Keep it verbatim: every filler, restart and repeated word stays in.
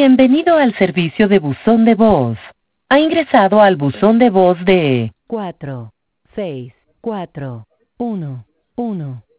Bienvenido al servicio de buzón de voz. Ha ingresado al buzón de voz de cuatro seis cuatro uno uno.